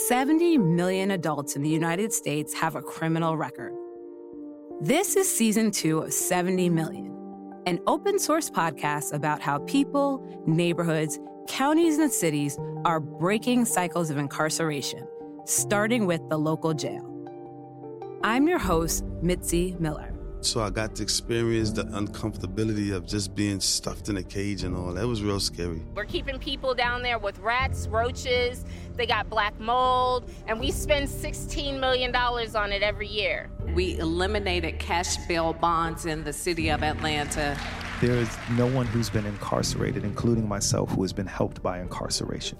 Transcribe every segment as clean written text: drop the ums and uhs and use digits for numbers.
70 million adults in the United States have a criminal record. This is season 2 of 70 Million, an open source podcast about how people, neighborhoods, counties, and cities are breaking cycles of incarceration, starting with the local jail. I'm your host, Mitzi Miller. So I got to experience the uncomfortability of just being stuffed in a cage and all. That was real scary. We're keeping people down there with rats, roaches, they got black mold, and we spend $16 million on it every year. We eliminated cash bail bonds in the city of Atlanta. There is no one who's been incarcerated, including myself, who has been helped by incarceration.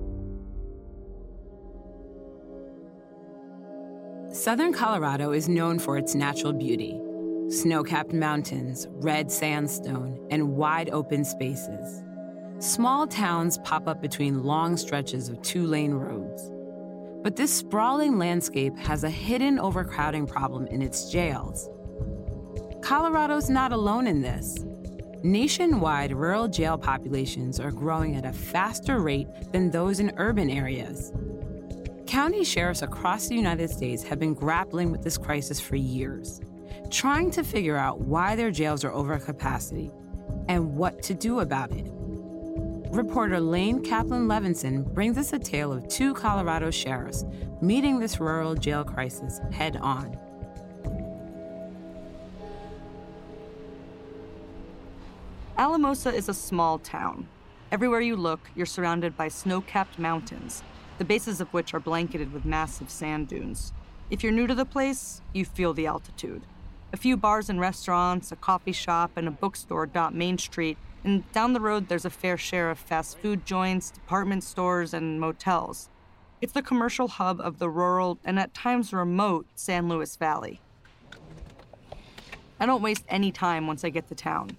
Southern Colorado is known for its natural beauty. Snow-capped mountains, red sandstone, and wide open spaces. Small towns pop up between long stretches of 2-lane roads. But this sprawling landscape has a hidden overcrowding problem in its jails. Colorado's not alone in this. Nationwide, rural jail populations are growing at a faster rate than those in urban areas. County sheriffs across the United States have been grappling with this crisis for years, trying to figure out why their jails are over capacity and what to do about it. Reporter Lane Kaplan-Levinson brings us a tale of 2 Colorado sheriffs meeting this rural jail crisis head on. Alamosa is a small town. Everywhere you look, you're surrounded by snow-capped mountains, the bases of which are blanketed with massive sand dunes. If you're new to the place, you feel the altitude. A few bars and restaurants, a coffee shop, and a bookstore dot Main Street, and down the road there's a fair share of fast food joints, department stores, and motels. It's the commercial hub of the rural and at times remote San Luis Valley. I don't waste any time once I get to town.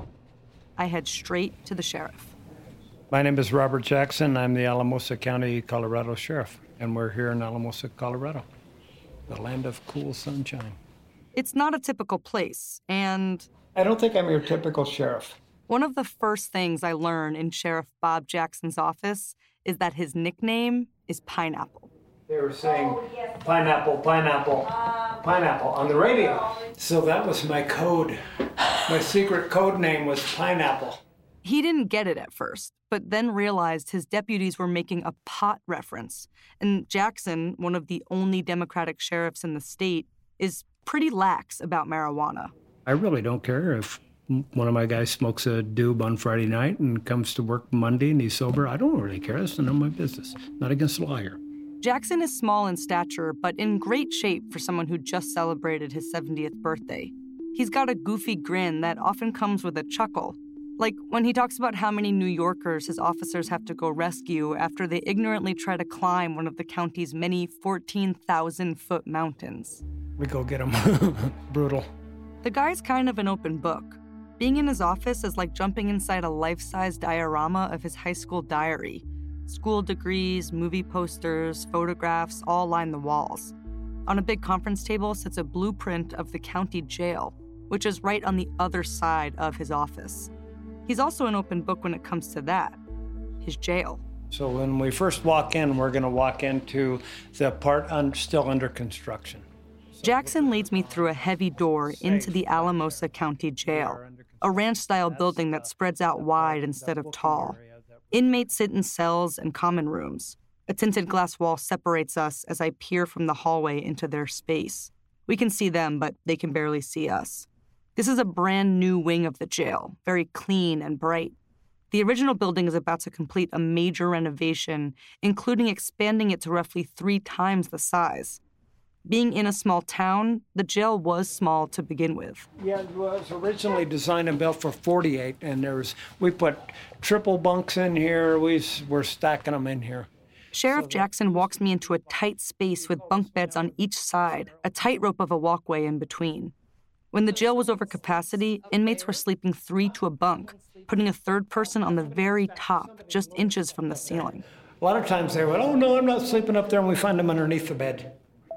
I head straight to the sheriff. My name is Robert Jackson. I'm the Alamosa County, Colorado Sheriff, and we're here in Alamosa, Colorado, the land of cool sunshine. It's not a typical place, and I don't think I'm your typical sheriff. one of the first things I learn in Sheriff Bob Jackson's office is that his nickname is Pineapple. They were saying, pineapple, pineapple, pineapple on the radio. So that was my code. My secret code name was Pineapple. He didn't get it at first, but then realized his deputies were making a pot reference. And Jackson, one of the only Democratic sheriffs in the state, is pretty lax about marijuana. I really don't care if one of my guys smokes a doob on Friday night and comes to work Monday and he's sober. I don't really care. That's none of my business. Not against the law here. Jackson is small in stature, but in great shape for someone who just celebrated his 70th birthday. He's got a goofy grin that often comes with a chuckle, like when he talks about how many New Yorkers his officers have to go rescue after they ignorantly try to climb one of the county's many 14,000-foot mountains. We go get him. Brutal. The guy's kind of an open book. Being in his office is like jumping inside a life-size diorama of his high school diary. School degrees, movie posters, photographs all line the walls. On a big conference table sits a blueprint of the county jail, which is right on the other side of his office. He's also an open book when it comes to that, his jail. So when we first walk in, we're going to walk into the part still under construction. Jackson leads me through a heavy door into the Alamosa County Jail, a ranch-style building that spreads out wide instead of tall. Inmates sit in cells and common rooms. A tinted glass wall separates us as I peer from the hallway into their space. We can see them, but they can barely see us. This is a brand new wing of the jail, very clean and bright. The original building is about to complete a major renovation, including expanding it to roughly 3 times the size. Being in a small town, the jail was small to begin with. Yeah, it was originally designed and built for 48, and we put triple bunks in here. We're stacking them in here. Sheriff Jackson walks me into a tight space with bunk beds on each side, a tightrope of a walkway in between. When the jail was over capacity, inmates were sleeping 3 to a bunk, putting a third person on the very top, just inches from the ceiling. A lot of times they went, oh, no, I'm not sleeping up there, and we find them underneath the bed.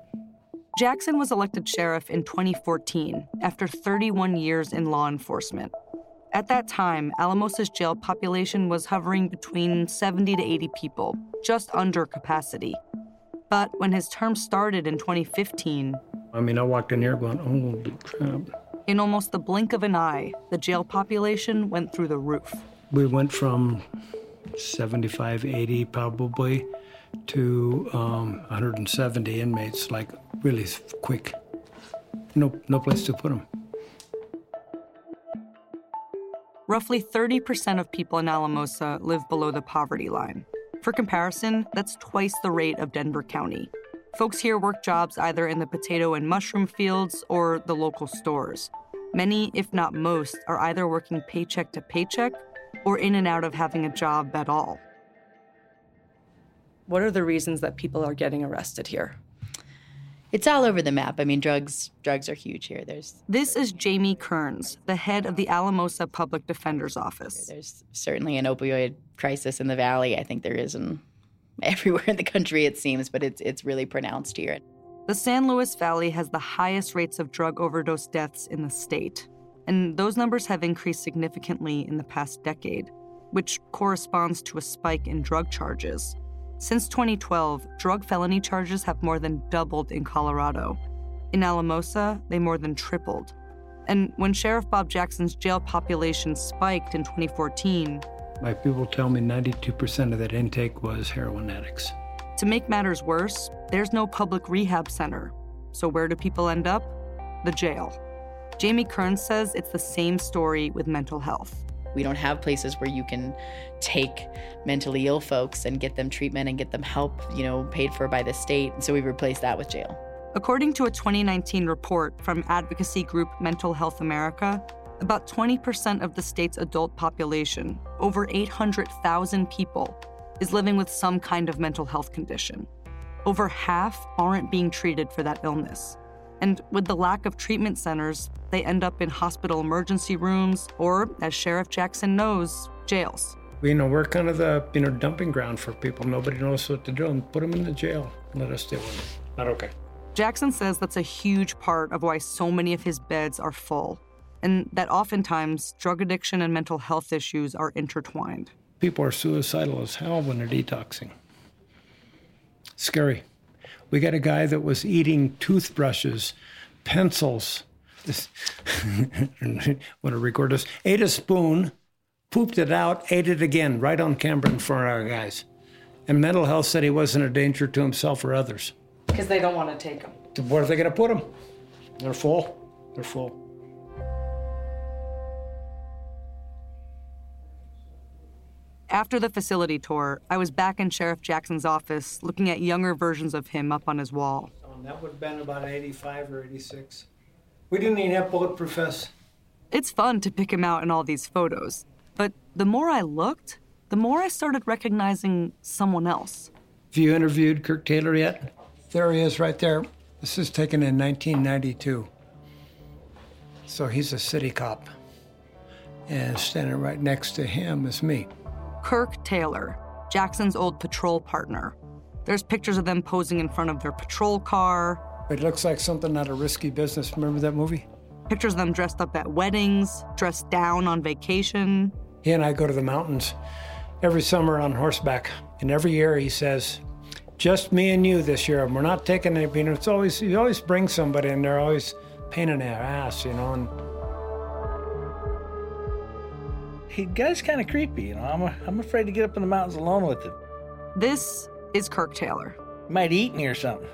Jackson was elected sheriff in 2014 after 31 years in law enforcement. At that time, Alamosa's jail population was hovering between 70 to 80 people, just under capacity. But when his term started in 2015... I walked in here going, holy crap. In almost the blink of an eye, the jail population went through the roof. We went from 75, 80 probably to 170 inmates, like really quick. No place to put them. Roughly 30% of people in Alamosa live below the poverty line. For comparison, that's twice the rate of Denver County. Folks here work jobs either in the potato and mushroom fields or the local stores. Many, if not most, are either working paycheck to paycheck or in and out of having a job at all. What are the reasons that people are getting arrested here? It's all over the map. Drugs are huge here. This is Jamie Kearns, the head of the Alamosa Public Defender's Office. There's certainly an opioid crisis in the Valley. I think there is everywhere in the country, it seems, but it's really pronounced here. The San Luis Valley has the highest rates of drug overdose deaths in the state, and those numbers have increased significantly in the past decade, which corresponds to a spike in drug charges. Since 2012, drug felony charges have more than doubled in Colorado. In Alamosa, they more than tripled. And when Sheriff Bob Jackson's jail population spiked in 2014... My people tell me 92% of that intake was heroin addicts. To make matters worse, there's no public rehab center. So where do people end up? The jail. Jamie Kearns says it's the same story with mental health. We don't have places where you can take mentally ill folks and get them treatment and get them help, paid for by the state. So we replaced that with jail. According to a 2019 report from advocacy group Mental Health America, about 20% of the state's adult population, over 800,000 people, is living with some kind of mental health condition. Over half aren't being treated for that illness. And with the lack of treatment centers, they end up in hospital emergency rooms or, as Sheriff Jackson knows, jails. We're kind of the dumping ground for people. Nobody knows what to do, and put them in the jail. Let us deal with it. Not okay. Jackson says that's a huge part of why so many of his beds are full, and that oftentimes drug addiction and mental health issues are intertwined. People are suicidal as hell when they're detoxing. Scary. We got a guy that was eating toothbrushes, pencils. Want to record this? Ate a spoon, pooped it out, ate it again, right on camera in front of our guys. And mental health said he wasn't a danger to himself or others. Because they don't want to take him. Where are they going to put him? They're full. They're full. After the facility tour, I was back in Sheriff Jackson's office looking at younger versions of him up on his wall. That would have been about 85 or 86. We didn't even have bulletproof vests. It's fun to pick him out in all these photos, but the more I looked, the more I started recognizing someone else. Have you interviewed Kirk Taylor yet? There he is right there. This is taken in 1992. So he's a city cop. And standing right next to him is me. Kirk Taylor, Jackson's old patrol partner. There's pictures of them posing in front of their patrol car. It looks like something out of Risky Business. Remember that movie? Pictures of them dressed up at weddings, dressed down on vacation. He and I go to the mountains every summer on horseback. And every year he says, just me and you this year. We're not taking any, you always bring somebody and they're always pain in their ass, and he guy's kind of creepy, I'm afraid to get up in the mountains alone with him. This is Kirk Taylor. He might eat me or something.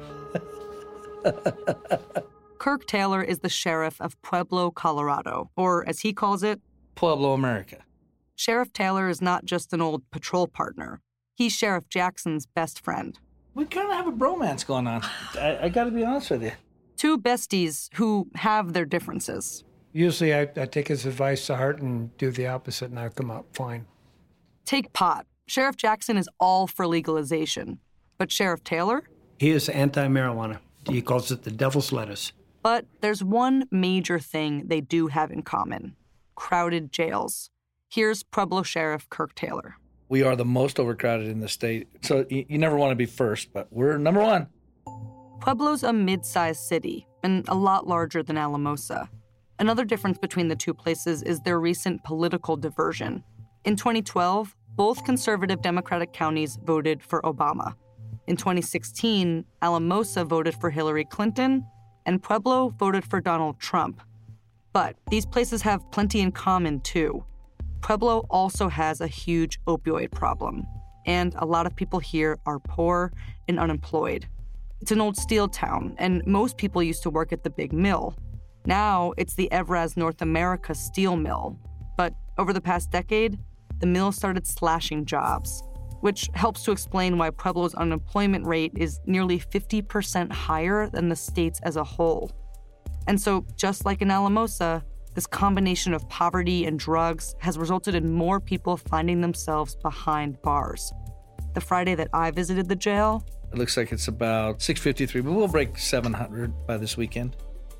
Kirk Taylor is the sheriff of Pueblo, Colorado, or as he calls it, Pueblo, America. Sheriff Taylor is not just an old patrol partner. He's Sheriff Jackson's best friend. We kind of have a bromance going on. I got to be honest with you. Two besties who have their differences. Usually I take his advice to heart and do the opposite, and I come out fine. Take pot. Sheriff Jackson is all for legalization. But Sheriff Taylor? He is anti-marijuana. He calls it the devil's lettuce. But there's one major thing they do have in common. Crowded jails. Here's Pueblo Sheriff Kirk Taylor. We are the most overcrowded in the state. So you never want to be first, but we're number one. Pueblo's a mid-sized city and a lot larger than Alamosa. Another difference between the two places is their recent political diversion. In 2012, both conservative Democratic counties voted for Obama. In 2016, Alamosa voted for Hillary Clinton, and Pueblo voted for Donald Trump. But these places have plenty in common, too. Pueblo also has a huge opioid problem, and a lot of people here are poor and unemployed. It's an old steel town, and most people used to work at the big mill. Now, it's the Evraz North America steel mill. But over the past decade, the mill started slashing jobs, which helps to explain why Pueblo's unemployment rate is nearly 50% higher than the state's as a whole. And so, just like in Alamosa, this combination of poverty and drugs has resulted in more people finding themselves behind bars. The Friday that I visited the jail, it looks like it's about 653, but we'll break 700 by this weekend.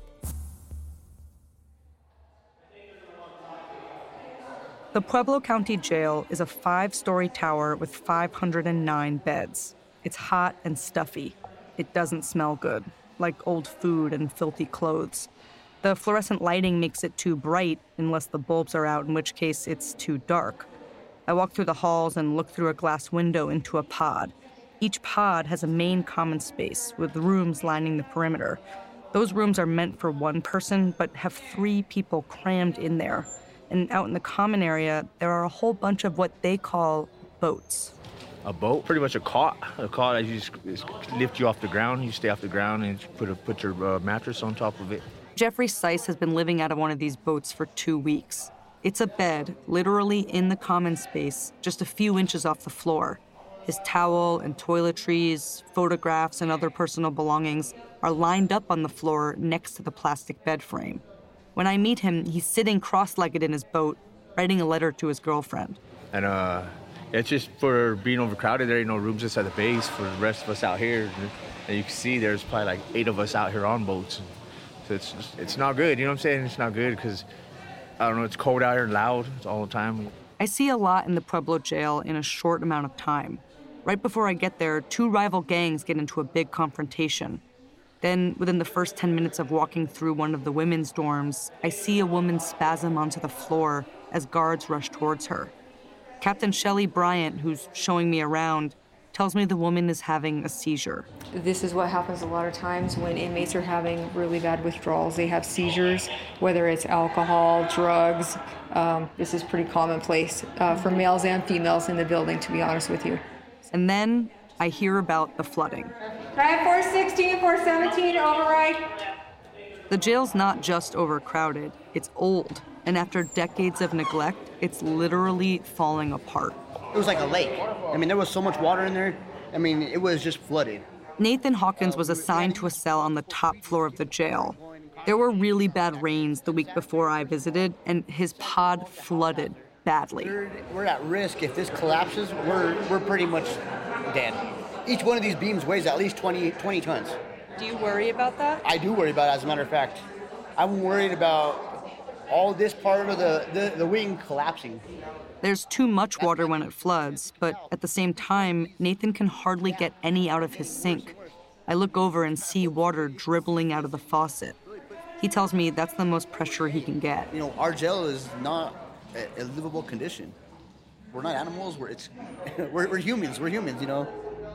The Pueblo County Jail is a 5-story tower with 509 beds. It's hot and stuffy. It doesn't smell good, like old food and filthy clothes. The fluorescent lighting makes it too bright unless the bulbs are out, in which case it's too dark. I walk through the halls and look through a glass window into a pod. Each pod has a main common space with rooms lining the perimeter. Those rooms are meant for one person, but have 3 people crammed in there. And out in the common area, there are a whole bunch of what they call boats. A boat? Pretty much a cot. A cot that you just lift you off the ground. You stay off the ground and put your mattress on top of it. Jeffrey Seiss has been living out of one of these boats for 2 weeks. It's a bed, literally in the common space, just a few inches off the floor. His towel and toiletries, photographs, and other personal belongings are lined up on the floor next to the plastic bed frame. When I meet him, he's sitting cross-legged in his boat, writing a letter to his girlfriend. And it's just for being overcrowded. There ain't no rooms inside the base for the rest of us out here. And you can see there's probably like 8 of us out here on boats. So it's not good, you know what I'm saying? It's not good because, I don't know, it's cold out here and loud all the time. I see a lot in the Pueblo jail in a short amount of time. Right before I get there, 2 rival gangs get into a big confrontation. Then, within the first 10 minutes of walking through one of the women's dorms, I see a woman spasm onto the floor as guards rush towards her. Captain Shelley Bryant, who's showing me around, tells me the woman is having a seizure. This is what happens a lot of times when inmates are having really bad withdrawals. They have seizures, whether it's alcohol, drugs. This is pretty commonplace for males and females in the building, to be honest with you. And then I hear about the flooding. Can I have 416, 417, override? The jail's not just overcrowded, it's old. And after decades of neglect, it's literally falling apart. It was like a lake. I mean, there was so much water in there. I mean, it was just flooded. Nathan Hawkins was assigned to a cell on the top floor of the jail. There were really bad rains the week before I visited, and his pod flooded badly. We're at risk. If this collapses, we're pretty much dead. Each one of these beams weighs at least 20 tons. Do you worry about that? I do worry about it, as a matter of fact. I'm worried about all this part of the wing collapsing. There's too much water when it floods, but at the same time, Nathan can hardly get any out of his sink. I look over and see water dribbling out of the faucet. He tells me that's the most pressure he can get. You know, our jail is not a livable condition. We're not animals, we're humans, you know.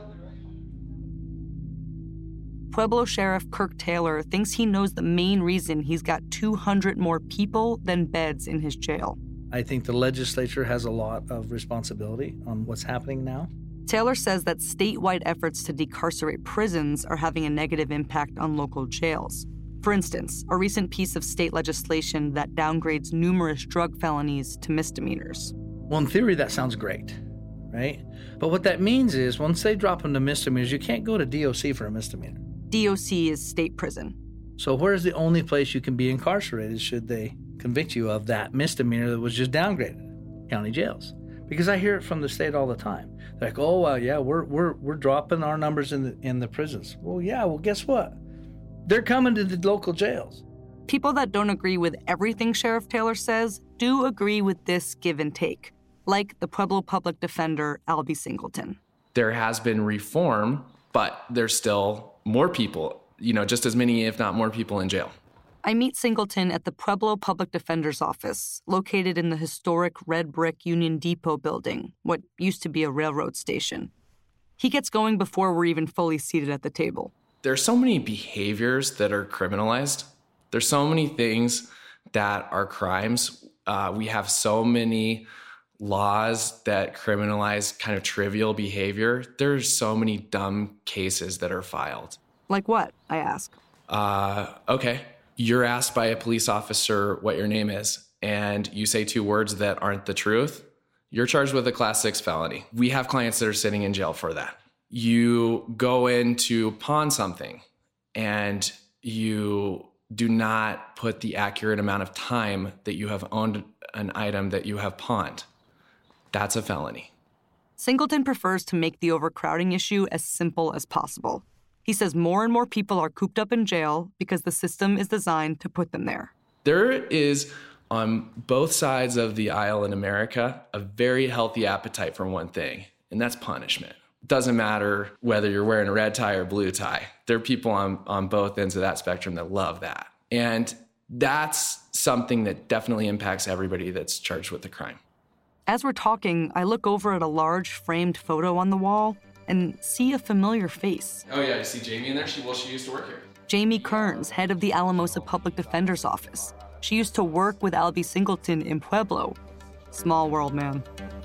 Pueblo Sheriff Kirk Taylor thinks he knows the main reason he's got 200 more people than beds in his jail. I think the legislature has a lot of responsibility on what's happening now. Taylor says that statewide efforts to decarcerate prisons are having a negative impact on local jails. For instance, a recent piece of state legislation that downgrades numerous drug felonies to misdemeanors. Well, in theory, that sounds great, right? But what that means is once they drop them to misdemeanors, you can't go to DOC for a misdemeanor. DOC is state prison. So where's the only place you can be incarcerated should they convict you of that misdemeanor that was just downgraded? County jails. Because I hear it from the state all the time. They're like, oh, yeah, we're dropping our numbers in the prisons. Well, yeah, well, guess what? They're coming to the local jails. People that don't agree with everything Sheriff Taylor says do agree with this give and take, like the Pueblo public defender, Albie Singleton. There has been reform, but there's still more people, just as many, if not more people in jail. I meet Singleton at the Pueblo Public Defender's Office, located in the historic red brick Union Depot building, what used to be a railroad station. He gets going before we're even fully seated at the table. There's so many behaviors that are criminalized. There's so many things that are crimes. We have so many laws that criminalize kind of trivial behavior. There's so many dumb cases that are filed. Like what? I ask. Okay. You're asked by a police officer what your name is, and you say 2 words that aren't the truth. You're charged with a Class 6 felony. We have clients that are sitting in jail for that. You go in to pawn something, and you do not put the accurate amount of time that you have owned an item that you have pawned. That's a felony. Singleton prefers to make the overcrowding issue as simple as possible. He says more and more people are cooped up in jail because the system is designed to put them there. There is, on both sides of the aisle in America, a very healthy appetite for one thing, and that's punishment. It doesn't matter whether you're wearing a red tie or blue tie. There are people on both ends of that spectrum that love that. And that's something that definitely impacts everybody that's charged with the crime. As we're talking, I look over at a large framed photo on the wall and see a familiar face. Oh yeah, you see Jamie in there? She used to work here. Jamie Kearns, head of the Alamosa Public Defender's Office. She used to work with Albie Singleton in Pueblo. Small world, man.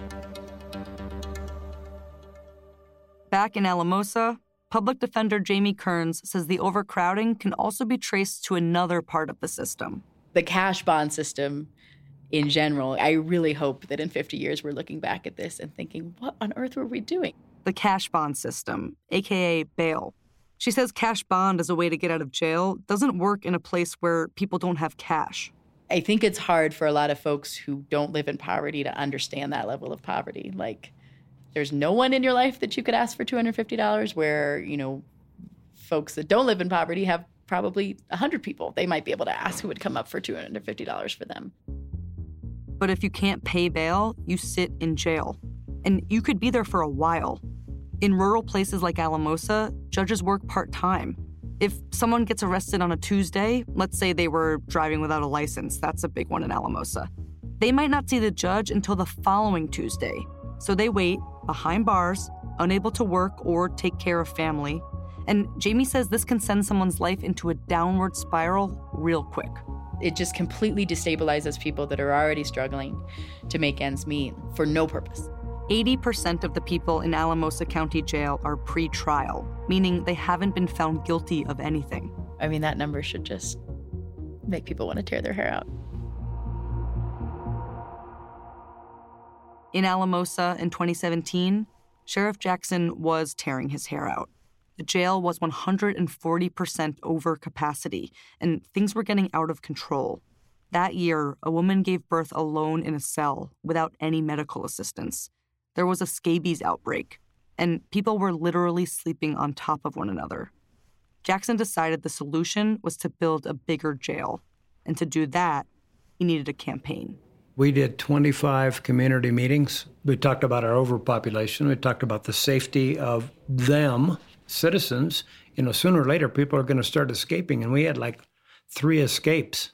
Back in Alamosa, Public Defender Jamie Kearns says the overcrowding can also be traced to another part of the system. The cash bond system in general, I really hope that in 50 years we're looking back at this and thinking, what on earth were we doing? The cash bond system, aka bail. She says cash bond as a way to get out of jail doesn't work in a place where people don't have cash. I think it's hard for a lot of folks who don't live in poverty to understand that level of poverty. Like, there's no one in your life that you could ask for $250, where, folks that don't live in poverty have probably 100 people they might be able to ask who would come up for $250 for them. But if you can't pay bail, you sit in jail. And you could be there for a while. In rural places like Alamosa, judges work part-time. If someone gets arrested on a Tuesday, let's say they were driving without a license, that's a big one in Alamosa, they might not see the judge until the following Tuesday. So they wait behind bars, unable to work or take care of family. And Jamie says this can send someone's life into a downward spiral real quick. It just completely destabilizes people that are already struggling to make ends meet for no purpose. 80% of the people in Alamosa County Jail are pre-trial, meaning they haven't been found guilty of anything. I mean, that number should just make people want to tear their hair out. In Alamosa in 2017, Sheriff Jackson was tearing his hair out. The jail was 140% over capacity, and things were getting out of control. That year, a woman gave birth alone in a cell without any medical assistance. There was a scabies outbreak, and people were literally sleeping on top of one another. Jackson decided the solution was to build a bigger jail, and to do that, he needed a campaign. We did 25 community meetings. We talked about our overpopulation. We talked about the safety of them, citizens. Sooner or later, people are going to start escaping, and we had like 3 escapes.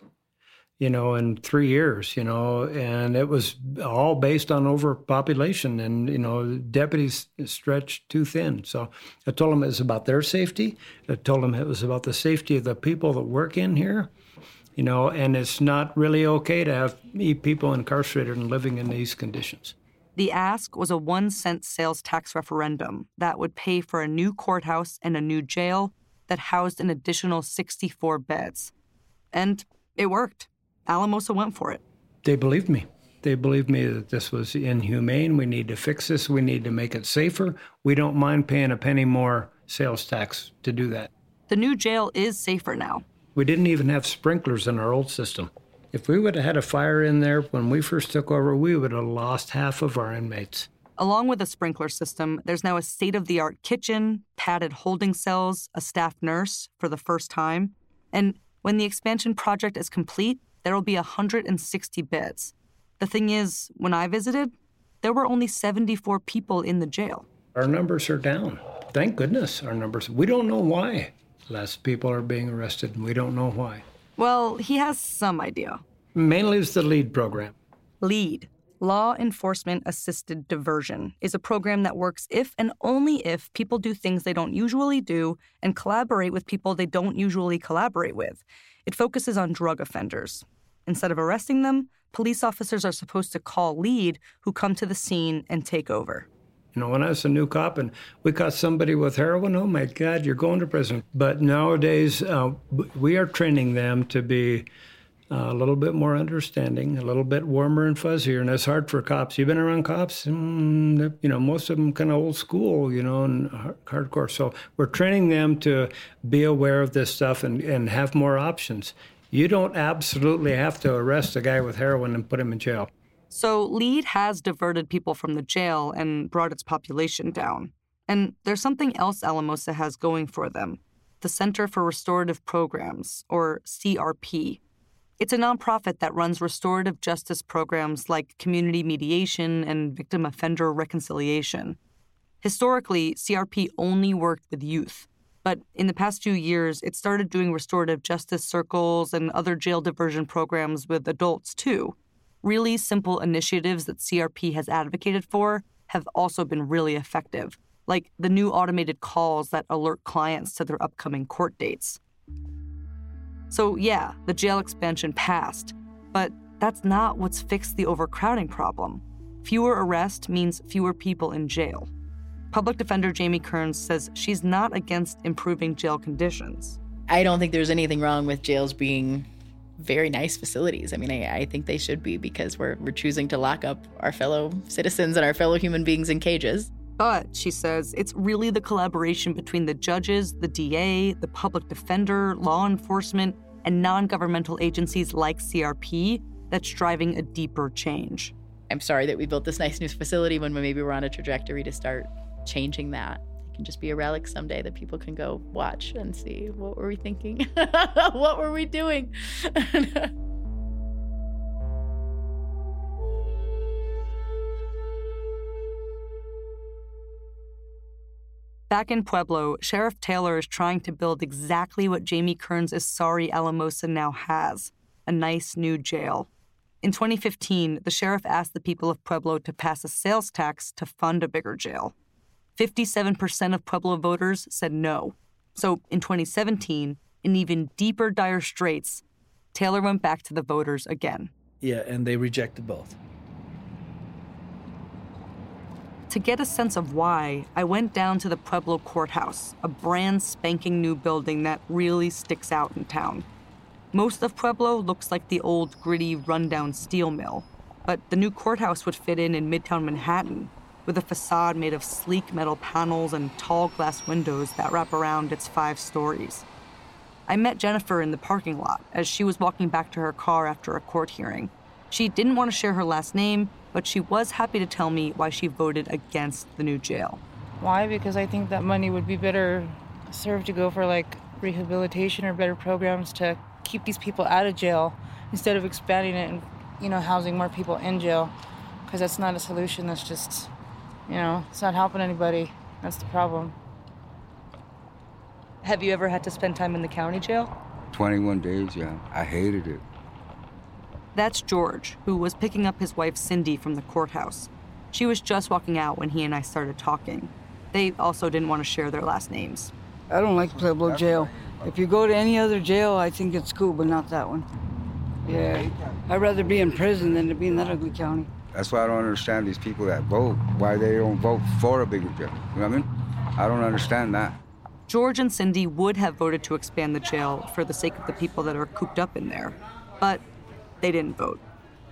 In 3 years, and it was all based on overpopulation, and, deputies stretched too thin. So I told them it was about their safety. I told them it was about the safety of the people that work in here, and it's not really okay to have people incarcerated and living in these conditions. The ask was a 1-cent sales tax referendum that would pay for a new courthouse and a new jail that housed an additional 64 beds. And it worked. Alamosa went for it. They believed me. They believed me that this was inhumane. We need to fix this. We need to make it safer. We don't mind paying a penny more sales tax to do that. The new jail is safer now. We didn't even have sprinklers in our old system. If we would have had a fire in there when we first took over, we would have lost half of our inmates. Along with a sprinkler system, there's now a state-of-the-art kitchen, padded holding cells, a staff nurse for the first time. And when the expansion project is complete, there will be 160 beds. The thing is, when I visited, there were only 74 people in the jail. Our numbers are down. Thank goodness our numbers. We don't know why less people are being arrested, and we don't know why. Well, he has some idea. Mainly it's the LEAD program. LEAD, Law Enforcement Assisted Diversion is a program that works if and only if people do things they don't usually do and collaborate with people they don't usually collaborate with. It focuses on drug offenders. Instead of arresting them, police officers are supposed to call lead who come to the scene and take over. You know, when I was a new cop and we caught somebody with heroin, oh my God, you're going to prison. But nowadays, we are training them to be a little bit more understanding, a little bit warmer and fuzzier, and that's hard for cops. You've been around cops, most of them kind of old school, and hardcore. So we're training them to be aware of this stuff and have more options. You don't absolutely have to arrest a guy with heroin and put him in jail. So LEAD has diverted people from the jail and brought its population down. And there's something else Alamosa has going for them, the Center for Restorative Programs, or CRP. It's a nonprofit that runs restorative justice programs like community mediation and victim offender reconciliation. Historically, CRP only worked with youth. But in the past few years, it started doing restorative justice circles and other jail diversion programs with adults, too. Really simple initiatives that CRP has advocated for have also been really effective, like the new automated calls that alert clients to their upcoming court dates. So yeah, the jail expansion passed, but that's not what's fixed the overcrowding problem. Fewer arrests means fewer people in jail. Public Defender Jamie Kearns says she's not against improving jail conditions. I don't think there's anything wrong with jails being very nice facilities. I mean, I think they should be, because we're choosing to lock up our fellow citizens and our fellow human beings in cages. But, she says, it's really the collaboration between the judges, the DA, the public defender, law enforcement, and non-governmental agencies like CRP that's driving a deeper change. I'm sorry that we built this nice new facility when maybe we're on a trajectory to start changing that. It can just be a relic someday that people can go watch and see, what were we thinking? What were we doing? Back in Pueblo, Sheriff Taylor is trying to build exactly what Jamie Kearns is sorry Alamosa now has, a nice new jail. In 2015, the sheriff asked the people of Pueblo to pass a sales tax to fund a bigger jail. 57% of Pueblo voters said no. So in 2017, in even deeper dire straits, Taylor went back to the voters again. Yeah, and they rejected both. To get a sense of why, I went down to the Pueblo Courthouse, a brand spanking new building that really sticks out in town. Most of Pueblo looks like the old, gritty, rundown steel mill, but the new courthouse would fit in Midtown Manhattan, with a facade made of sleek metal panels and tall glass windows that wrap around its 5 stories. I met Jennifer in the parking lot as she was walking back to her car after a court hearing. She didn't want to share her last name, but she was happy to tell me why she voted against the new jail. Why? Because I think that money would be better served to go for rehabilitation or better programs to keep these people out of jail instead of expanding it and, housing more people in jail. Because that's not a solution. That's just, it's not helping anybody. That's the problem. Have you ever had to spend time in the county jail? 21 days, yeah. I hated it. That's George, who was picking up his wife Cindy from the courthouse. She was just walking out when he and I started talking. They also didn't want to share their last names. I don't like Pueblo jail. If you go to any other jail, I think it's cool, but not that one. Yeah, I'd rather be in prison than to be in that ugly county. That's why I don't understand these people that vote, why they don't vote for a bigger jail. You know what I mean? I don't understand that. George and Cindy would have voted to expand the jail for the sake of the people that are cooped up in there, but they didn't vote.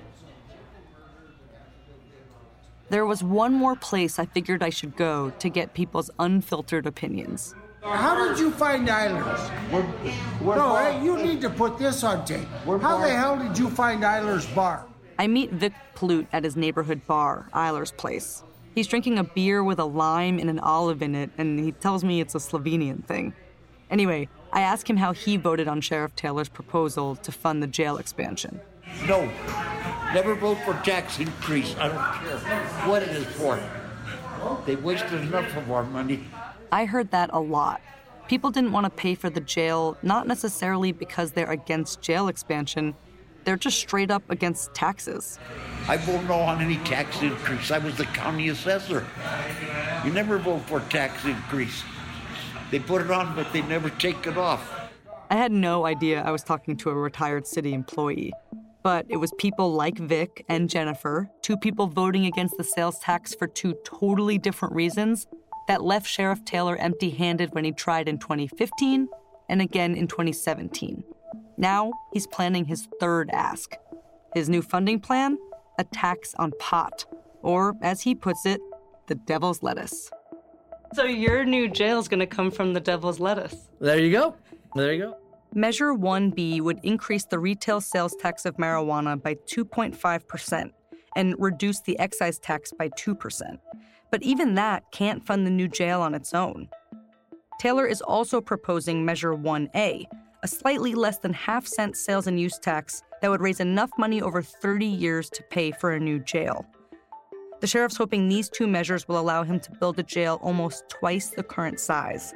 There was one more place I figured I should go to get people's unfiltered opinions. How did you find Eilers? You need to put this on tape. How the hell did you find Eilers Bar? I meet Vic Plute at his neighborhood bar, Eilers Place. He's drinking a beer with a lime and an olive in it, and he tells me it's a Slovenian thing. Anyway, I ask him how he voted on Sheriff Taylor's proposal to fund the jail expansion. No. Never vote for tax increase. I don't care what it is for. They wasted enough of our money. I heard that a lot. People didn't want to pay for the jail, not necessarily because they're against jail expansion. they're just straight up against taxes. I vote no on any tax increase. I was the county assessor. You never vote for tax increase. They put it on, but they never take it off. I had no idea I was talking to a retired city employee. But it was people like Vic and Jennifer, two people voting against the sales tax for two totally different reasons, that left Sheriff Taylor empty-handed when he tried in 2015 and again in 2017. Now he's planning his third ask. His new funding plan? A tax on pot. Or, as he puts it, the devil's lettuce. So your new jail's gonna come from the devil's lettuce. There you go. There you go. Measure 1B would increase the retail sales tax of marijuana by 2.5% and reduce the excise tax by 2%. But even that can't fund the new jail on its own. Taylor is also proposing Measure 1A, a slightly less than half-cent sales and use tax that would raise enough money over 30 years to pay for a new jail. The sheriff's hoping these two measures will allow him to build a jail almost twice the current size,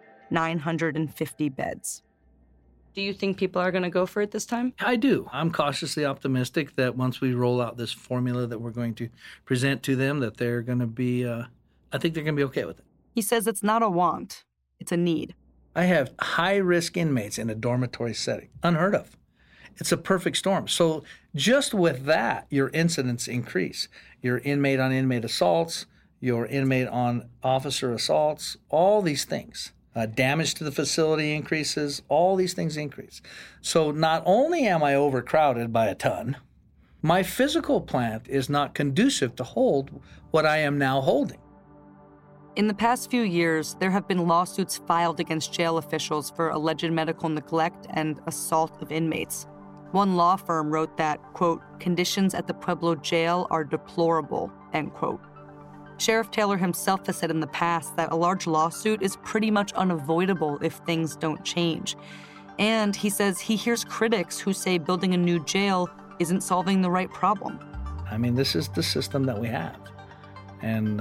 950 beds. Do you think people are going to go for it this time? I do. I'm cautiously optimistic that once we roll out this formula that we're going to present to them, that they're going to be, I think they're going to be okay with it. He says it's not a want, it's a need. I have high-risk inmates in a dormitory setting. Unheard of. It's a perfect storm. So just with that, your incidents increase. Your inmate on inmate assaults, your inmate on officer assaults, all these things. Damage to the facility increases, all these things increase. So not only am I overcrowded by a ton, my physical plant is not conducive to hold what I am now holding. In the past few years, there have been lawsuits filed against jail officials for alleged medical neglect and assault of inmates. One law firm wrote that, quote, conditions at the Pueblo jail are deplorable, end quote. Sheriff Taylor himself has said in the past that a large lawsuit is pretty much unavoidable if things don't change. And he says he hears critics who say building a new jail isn't solving the right problem. I mean, this is the system that we have. And,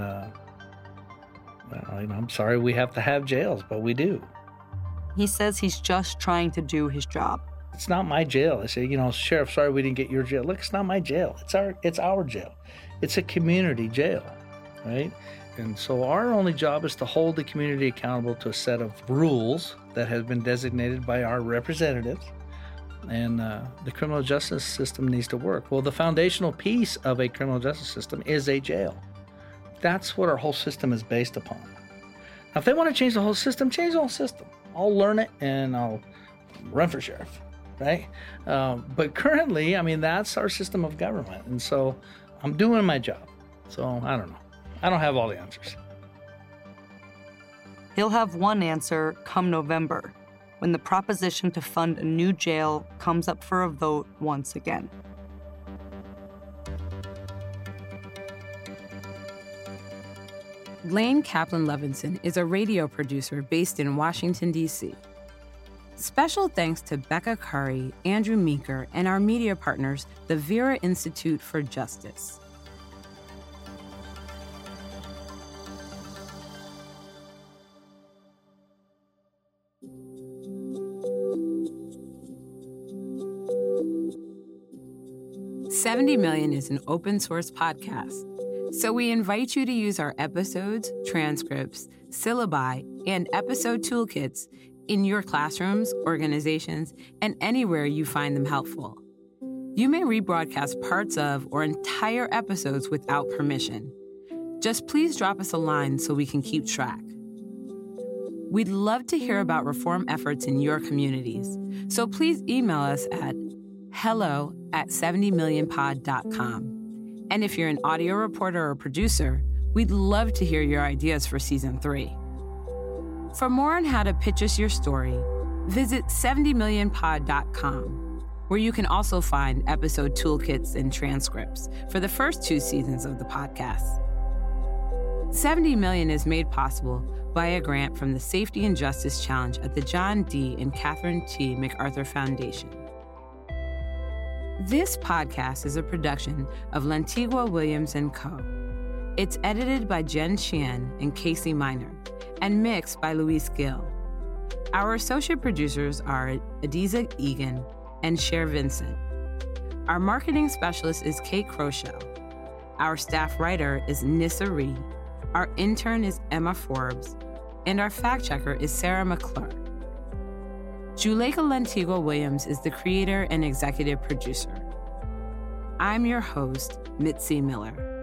I'm sorry we have to have jails, but we do. He says he's just trying to do his job. It's not my jail. I say, Sheriff, sorry we didn't get your jail. Look, it's not my jail. It's our jail. It's a community jail. Right? And so our only job is to hold the community accountable to a set of rules that have been designated by our representatives. And the criminal justice system needs to work. Well, the foundational piece of a criminal justice system is a jail. That's what our whole system is based upon. Now, if they want to change the whole system, change the whole system. I'll learn it and I'll run for sheriff, right? But currently, that's our system of government. And so I'm doing my job. So I don't know. I don't have all the answers. He'll have one answer come November, when the proposition to fund a new jail comes up for a vote once again. Lane Kaplan Levinson is a radio producer based in Washington, D.C. Special thanks to Becca Curry, Andrew Meeker, and our media partners, the Vera Institute for Justice. $70 Million is an open-source podcast, so we invite you to use our episodes, transcripts, syllabi, and episode toolkits in your classrooms, organizations, and anywhere you find them helpful. You may rebroadcast parts of or entire episodes without permission. Just please drop us a line so we can keep track. We'd love to hear about reform efforts in your communities, so please email us at hello@70millionpod.com. And if you're an audio reporter or producer, we'd love to hear your ideas for Season 3. For more on how to pitch us your story, visit 70millionpod.com, where you can also find episode toolkits and transcripts for the first 2 seasons of the podcast. 70 Million is made possible by a grant from the Safety and Justice Challenge at the John D. and Catherine T. MacArthur Foundation. This podcast is a production of Lantigua Williams & Co. It's edited by Jen Xian and Casey Miner, and mixed by Luis Gill. Our associate producers are Adiza Egan and Cher Vincent. Our marketing specialist is Kate Crochelle. Our staff writer is Nissa Ree. Our intern is Emma Forbes. And our fact checker is Sarah McClure. Juleka Lantigua Williams is the creator and executive producer. I'm your host, Mitzi Miller.